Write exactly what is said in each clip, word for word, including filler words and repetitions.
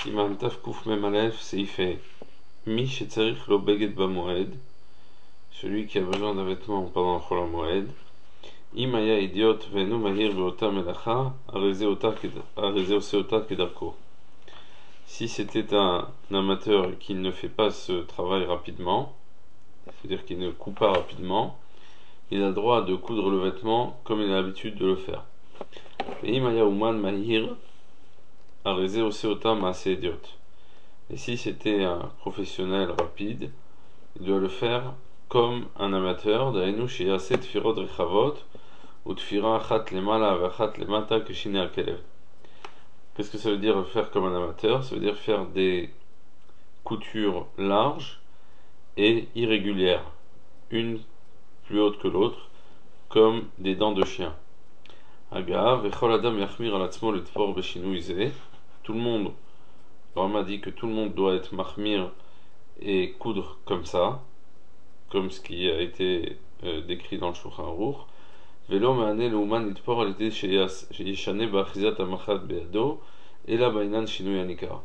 Siman Taf Kuf Mem Aleph, c'est il fait Mi Shetzarich Lo Beged Bamoed, celui qui a besoin d'un vêtement pendant Chol HaMoed. Imaya idiot venu mahir beota melacha, areze oseota kedarko. Si c'était un amateur qui ne fait pas ce travail rapidement, c'est-à-dire qu'il ne coupe pas rapidement, il a le droit de coudre le vêtement comme il a l'habitude de le faire. Et imaya uman mahir, areze oseota maase idiot. Et si c'était un professionnel rapide, il doit le faire comme un amateur, d'aïnou sheyaset tfirot rechavot, ou tfira achat lemala vachat lemata keshine al-kelev. Qu'est-ce que ça veut dire faire comme un amateur? Ça veut dire faire des coutures larges et irrégulières, une plus haute que l'autre, comme des dents de chien. Agav, vechol adam yachmir al atzmo letfor beshinui zeh. Tout le monde, le Rama dit que tout le monde doit être mahmir et coudre comme ça, comme ce qui a été euh, décrit dans le Shulchan Aruch. Velo ma'ane leuman litpor al yedei sheyeshane ba'achizat hamachat be'ado ela ba'inyan shinui hanikar.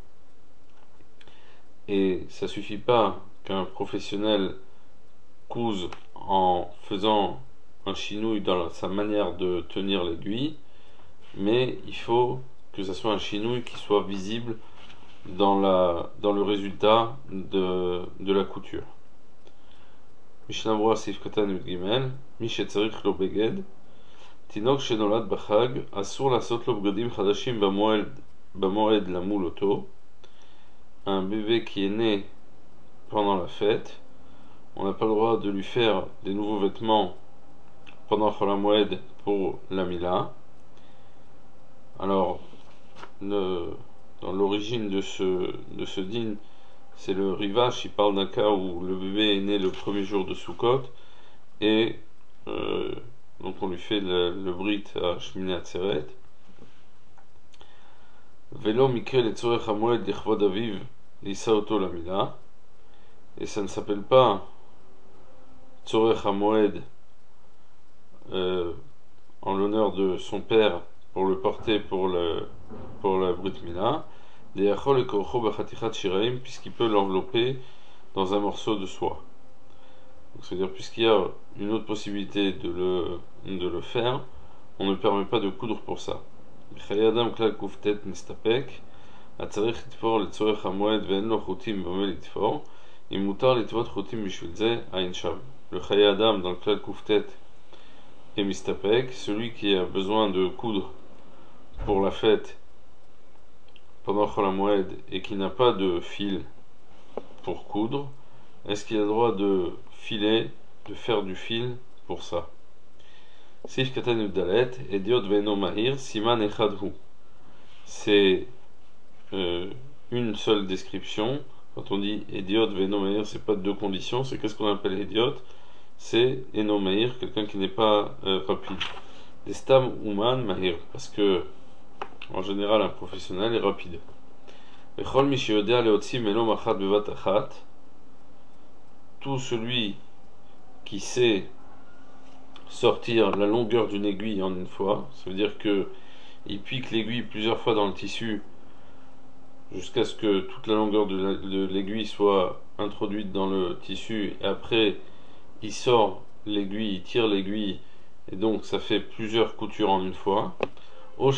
Et ça suffit pas qu'un professionnel couse en faisant un chinouille dans sa manière de tenir l'aiguille, mais il faut que ce soit un chinouille qui soit visible dans, la, dans le résultat de, de la couture. Mishnah Berurah Seif Katan Yud Gimel, Mi shetzarich lo beged, Tinok shenolad b'chag, asur lasot lo bgedim chadashim bamoed lamul oto. Un bébé qui est né pendant la fête, on n'a pas le droit de lui faire des nouveaux vêtements pendant Chol HaMoed pour la Mila. Alors, le, dans l'origine de ce, de ce din, c'est le Rivash, il parle d'un cas où le bébé est né le premier jour de Sukkot et euh, donc on lui fait le, le brit à Shmini Atzeret. Velo mikre letzorech hamoed lichvod aviv lisa oto lamila, et ça ne s'appelle pas tzorech hamoed euh, en l'honneur de son père pour le porter pour le pour la brit mila, puisqu'il peut l'envelopper dans un morceau de soie. C'est-à-dire, puisqu'il y a une autre possibilité de le, de le faire, on ne permet pas de coudre pour ça. Le Chaye Adam dans le Klal Kuftet et Mistapek, celui qui a besoin de coudre pour la fête pendant Chol HaMoed et qui n'a pas de fil pour coudre, est-ce qu'il a le droit de filer, de faire du fil pour ça? Sif Katan Yud Dalet, Ediot Ve'eno Mahir, Siman Echad Hu. C'est euh, une seule description. Quand on dit Ediot Ve'eno Mahir, c'est pas deux conditions, c'est qu'est-ce qu'on appelle Ediot? C'est Eno Mahir, quelqu'un qui n'est pas euh, rapide. Des Stam Uman Mahir, parce que en général, un professionnel est rapide. Tout celui qui sait sortir la longueur d'une aiguille en une fois, ça veut dire que il pique l'aiguille plusieurs fois dans le tissu jusqu'à ce que toute la longueur de l'aiguille soit introduite dans le tissu, et après il sort l'aiguille, il tire l'aiguille, et donc ça fait plusieurs coutures en une fois. Ou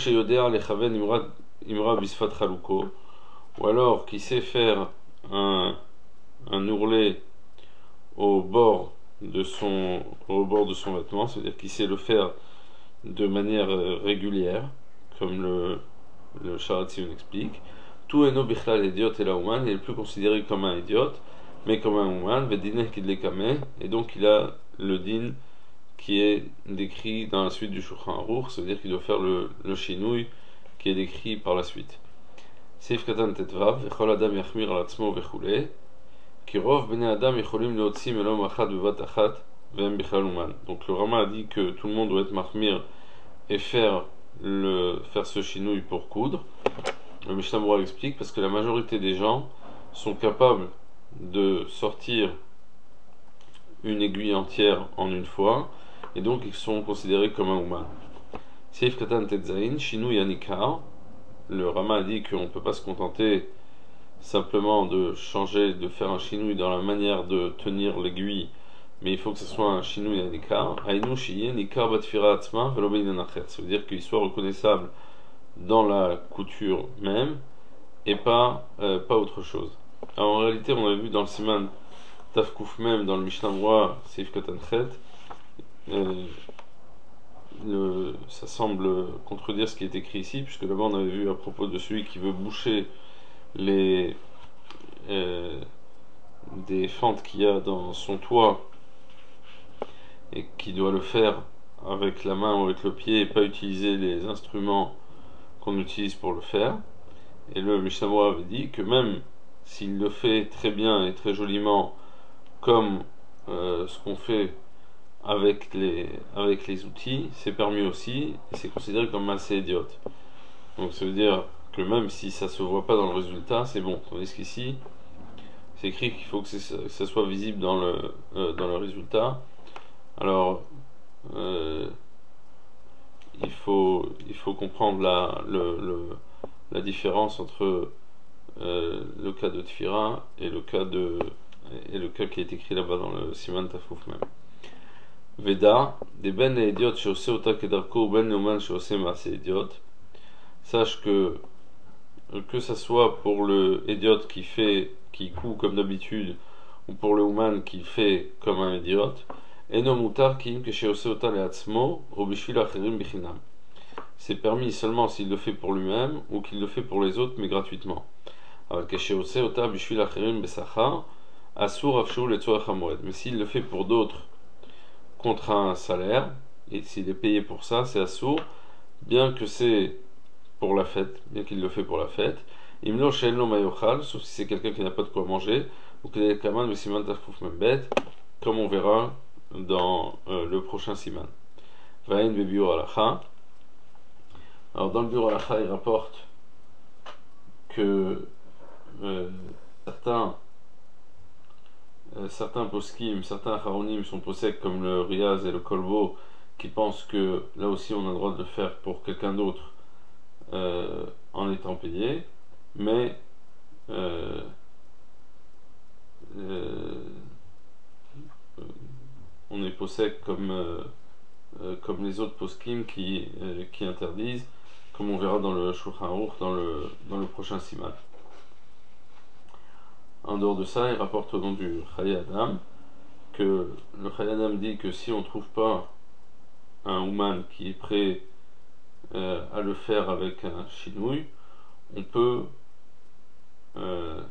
alors qui sait faire un, un ourlet au bord de son, au bord de son vêtement, c'est-à-dire qu'il sait le faire de manière régulière, comme le, le Sharatzion explique. Tout eno bichlal idiot et la ouman, il est plus considéré comme un idiot, mais comme un ouman, vedineh kidlekame, et donc il a le din qui est décrit dans la suite du Shulchan Aruch, c'est-à-dire qu'il doit faire le, le shinouille qui est décrit par la suite. Seif Katan Tetvav, Vechol Adam Yachmir al Atzmo Vechule, Kirov Bnei Adam Yecholim Leotzi Melom Achat Bevat Achat Vem Bichlal Uman. Donc le Rama a dit que tout le monde doit être mahmir et faire, le, faire ce shinouille pour coudre. Le Mishnah Berurah explique parce que la majorité des gens sont capables de sortir une aiguille entière en une fois, et donc ils sont considérés comme un ouman. Seif Katan Tetzain, Shinui Yanikar. Le Rama a dit qu'on ne peut pas se contenter simplement de changer, de faire un chinouille dans la manière de tenir l'aiguille, mais il faut que ce soit un chinouille à nikar. Aïnou shiye nikar batfira atzma velo beinen achet. Ça veut dire qu'il soit reconnaissable dans la couture même et pas, euh, pas autre chose. Alors en réalité, on a vu dans le siman Tafkouf même, dans le Mishnah Moura, Seif Katan Chet, euh, le, ça semble contredire ce qui est écrit ici, puisque là-bas on avait vu à propos de celui qui veut boucher les euh, des fentes qu'il y a dans son toit et qui doit le faire avec la main ou avec le pied et pas utiliser les instruments qu'on utilise pour le faire. Et le Mishnah Moura avait dit que même s'il le fait très bien et très joliment comme euh, ce qu'on fait avec les, avec les outils, c'est permis aussi et c'est considéré comme assez idiote. Donc ça veut dire que même si ça se voit pas dans le résultat, c'est bon. Tandis qu'ici, c'est écrit qu'il faut que, que ça soit visible dans le, euh, dans le résultat. Alors, euh, il, faut, il faut comprendre la, le, le, la différence entre euh, le cas de Tfira et le cas de et le cas qui est écrit là-bas dans le Siman Tafouf même. Veda, des ben et idiotes chez Oseota Kedarko ben Neumann chez Osema, c'est idiote. Sache que que ça soit pour le idiote qui fait, qui coud comme d'habitude, ou pour le human qui fait comme un idiote, eno mutar kim que chez Oseota le atzmo, ou bishvil acherim bichinam. C'est permis seulement s'il le fait pour lui-même ou qu'il le fait pour les autres, mais gratuitement. Alors que chez Oseota bishvil acherim besachar, asur afshou le tzoach hamoed. Mais s'il le fait pour d'autres contre un salaire, et s'il est payé pour ça, c'est assour, bien que c'est pour la fête, bien qu'il le fait pour la fête. Imlo shelno mayochal, sauf si c'est quelqu'un qui n'a pas de quoi manger, ou qu'il est kaman de siman tafouf membet, comme on verra dans euh, le prochain siman. Vain bebiur alacha. Alors dans le biur alacha, il rapporte que euh, certains Euh, certains poskim, certains haronim sont possèdent comme le Riaz et le Kolbo qui pensent que là aussi on a le droit de le faire pour quelqu'un d'autre euh, en étant payé, mais euh, euh, on est possède comme, euh, euh, comme les autres poskim qui, euh, qui interdisent, comme on verra dans le Shulchan Aruch dans le, dans le prochain siman. En dehors de ça, il rapporte au nom du Chaye Adam que le Chaye Adam dit que si on ne trouve pas un Ouman qui est prêt euh, à le faire avec un chinouille, on peut euh,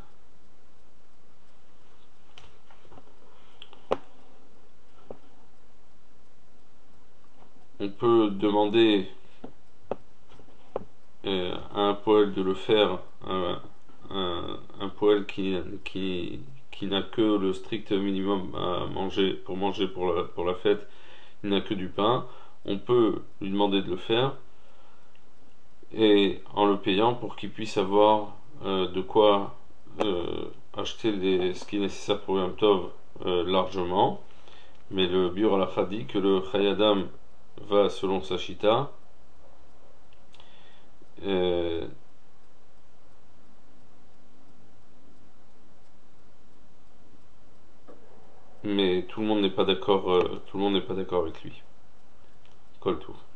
on peut demander euh, à un poël de le faire, un, un, un poël qui, qui, qui n'a que le strict minimum à manger pour manger pour la, pour la fête, il n'a que du pain, on peut lui demander de le faire et en le payant pour qu'il puisse avoir euh, de quoi euh, acheter les, ce qui est nécessaire pour Yom Tov euh, largement. Mais le Biur Halacha dit que le Chayadam va selon sa Shita euh, mais tout le monde n'est pas d'accord euh, tout le monde n'est pas d'accord avec lui. Kol Tov.